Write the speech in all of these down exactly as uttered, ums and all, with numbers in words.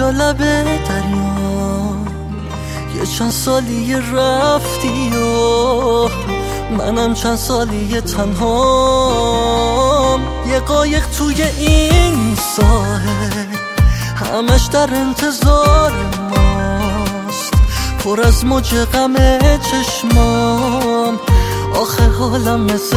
اینجا لب دریا، یه چند سالی رفتی و منم چند سالی تنهام. یه قایق توی این ساحل همش در انتظار ماست، پر از موج غم چشمام، آخه حالم مثل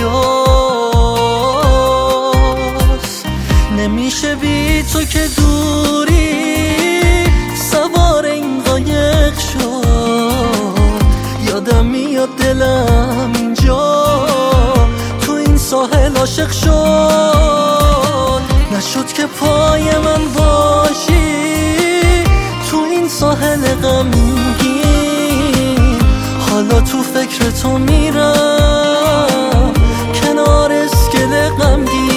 دریاست. نمیشه بی تو که دوری سوار این قایق شد، یادم میاد دلم اینجا تو این ساحل عاشق شد. نشد که پای من باشی تو این ساحل غمگین، حالا تو فکر تو میرم کنار اسکله غمگین.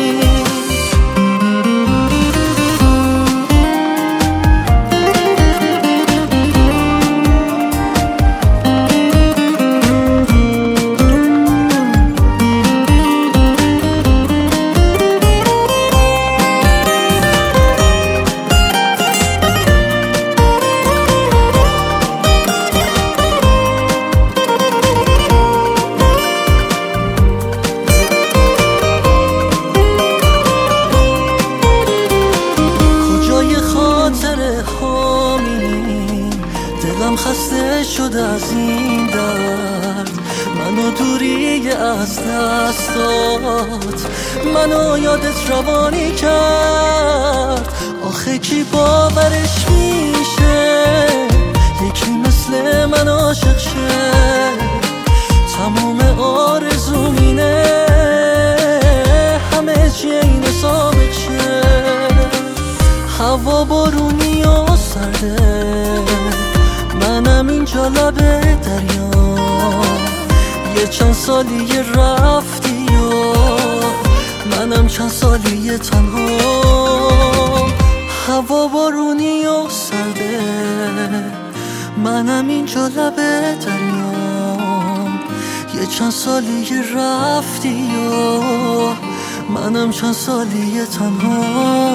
دلم خسته شده از این درد، منو دوری از دستات، منو یادت روانی کرد. آخه کی باورش میشه یکی مثل من عاشق شه؟ تمام آرزوم اینه همه چی این سابق شه. هوا بارونی و سرده، منم اینجا لب دریا، یه چند سالی رفتی و منم چند سالی تنها. هوا بارونی و سرده، منم اینجا لب دریا، یه چند سالی رفتی و منم چند سالی تنها.